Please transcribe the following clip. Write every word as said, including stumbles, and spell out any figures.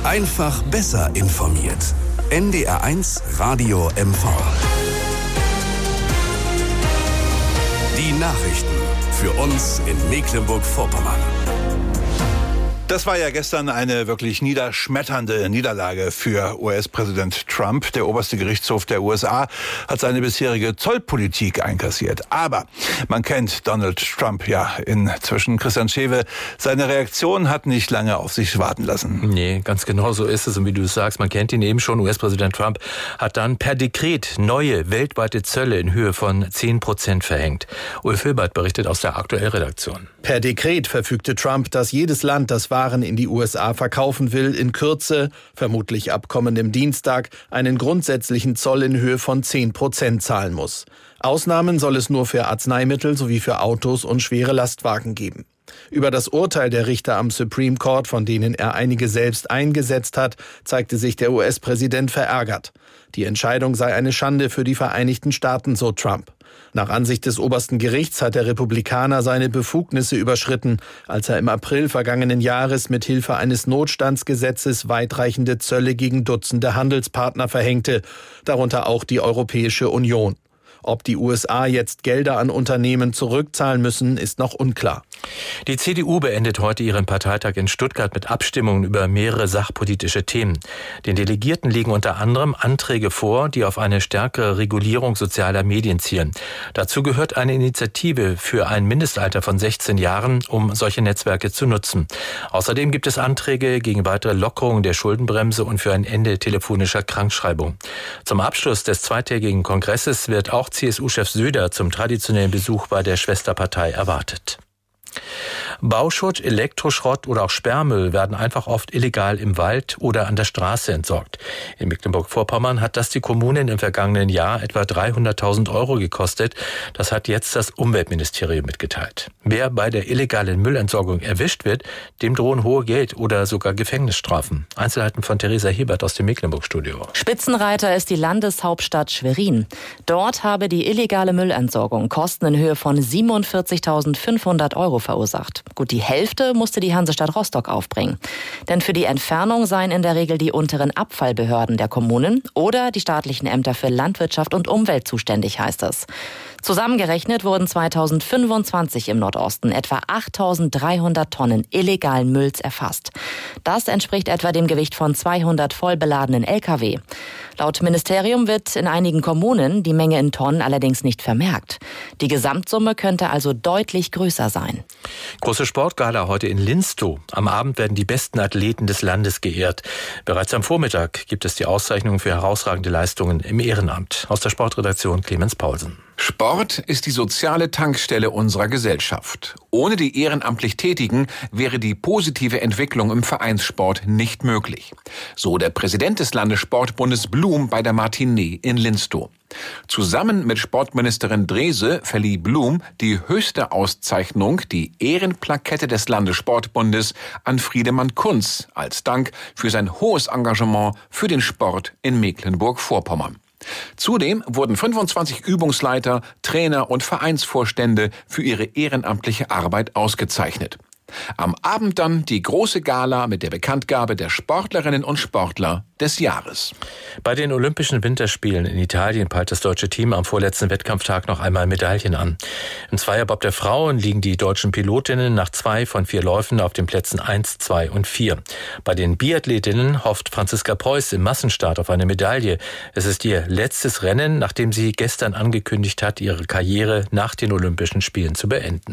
Einfach besser informiert. N D R eins Radio M V. Die Nachrichten für uns in Mecklenburg-Vorpommern. Das war ja gestern eine wirklich niederschmetternde Niederlage für U S-Präsident Trump. Der oberste Gerichtshof der U S A hat seine bisherige Zollpolitik einkassiert. Aber man kennt Donald Trump ja inzwischen. Christian Schewe, seine Reaktion hat nicht lange auf sich warten lassen. Nee, ganz genau so ist es. Und wie du es sagst, man kennt ihn eben schon. U S-Präsident Trump hat dann per Dekret neue weltweite Zölle in Höhe von zehn Prozent verhängt. Ulf Hilbert berichtet aus der Aktuell-Redaktion. Per Dekret verfügte Trump, dass jedes Land, das Waren in die U S A verkaufen will, in Kürze, vermutlich ab kommendem Dienstag, einen grundsätzlichen Zoll in Höhe von zehn Prozent zahlen muss. Ausnahmen soll es nur für Arzneimittel sowie für Autos und schwere Lastwagen geben. Über das Urteil der Richter am Supreme Court, von denen er einige selbst eingesetzt hat, zeigte sich der U S-Präsident verärgert. Die Entscheidung sei eine Schande für die Vereinigten Staaten, so Trump. Nach Ansicht des obersten Gerichts hat der Republikaner seine Befugnisse überschritten, als er im April vergangenen Jahres mit Hilfe eines Notstandsgesetzes weitreichende Zölle gegen Dutzende Handelspartner verhängte, darunter auch die Europäische Union. Ob die U S A jetzt Gelder an Unternehmen zurückzahlen müssen, ist noch unklar. Die C D U beendet heute ihren Parteitag in Stuttgart mit Abstimmungen über mehrere sachpolitische Themen. Den Delegierten liegen unter anderem Anträge vor, die auf eine stärkere Regulierung sozialer Medien zielen. Dazu gehört eine Initiative für ein Mindestalter von sechzehn Jahren, um solche Netzwerke zu nutzen. Außerdem gibt es Anträge gegen weitere Lockerungen der Schuldenbremse und für ein Ende telefonischer Krankschreibung. Zum Abschluss des zweitägigen Kongresses wird auch C S U-Chef Söder zum traditionellen Besuch bei der Schwesterpartei erwartet. Bauschutt, Elektroschrott oder auch Sperrmüll werden einfach oft illegal im Wald oder an der Straße entsorgt. In Mecklenburg-Vorpommern hat das die Kommunen im vergangenen Jahr etwa dreihunderttausend Euro gekostet. Das hat jetzt das Umweltministerium mitgeteilt. Wer bei der illegalen Müllentsorgung erwischt wird, dem drohen hohe Geld- oder sogar Gefängnisstrafen. Einzelheiten von Theresa Hebert aus dem Mecklenburg-Studio. Spitzenreiter ist die Landeshauptstadt Schwerin. Dort habe die illegale Müllentsorgung Kosten in Höhe von siebenundvierzigtausendfünfhundert Euro verursacht. Gut die Hälfte musste die Hansestadt Rostock aufbringen. Denn für die Entfernung seien in der Regel die unteren Abfallbehörden der Kommunen oder die staatlichen Ämter für Landwirtschaft und Umwelt zuständig, heißt es. Zusammengerechnet wurden zweitausendfünfundzwanzig im Nordosten etwa achttausenddreihundert Tonnen illegalen Mülls erfasst. Das entspricht etwa dem Gewicht von zweihundert vollbeladenen L K W. Laut Ministerium wird in einigen Kommunen die Menge in Tonnen allerdings nicht vermerkt. Die Gesamtsumme könnte also deutlich größer sein. Große Sportgala heute in Linstow. Am Abend werden die besten Athleten des Landes geehrt. Bereits am Vormittag gibt es die Auszeichnung für herausragende Leistungen im Ehrenamt. Aus der Sportredaktion Clemens Paulsen. Sport ist die soziale Tankstelle unserer Gesellschaft. Ohne die ehrenamtlich Tätigen wäre die positive Entwicklung im Vereinssport nicht möglich. So der Präsident des Landessportbundes Blum bei der Martinee in Linstow. Zusammen mit Sportministerin Drese verlieh Blum die höchste Auszeichnung, die Ehrenplakette des Landessportbundes, an Friedemann Kunz als Dank für sein hohes Engagement für den Sport in Mecklenburg-Vorpommern. Zudem wurden fünfundzwanzig Übungsleiter, Trainer und Vereinsvorstände für ihre ehrenamtliche Arbeit ausgezeichnet. Am Abend dann die große Gala mit der Bekanntgabe der Sportlerinnen und Sportler des Jahres. Bei den Olympischen Winterspielen in Italien peilt das deutsche Team am vorletzten Wettkampftag noch einmal Medaillen an. Im Zweierbob der Frauen liegen die deutschen Pilotinnen nach zwei von vier Läufen auf den Plätzen eins, zwei und vier. Bei den Biathletinnen hofft Franziska Preuß im Massenstart auf eine Medaille. Es ist ihr letztes Rennen, nachdem sie gestern angekündigt hat, ihre Karriere nach den Olympischen Spielen zu beenden.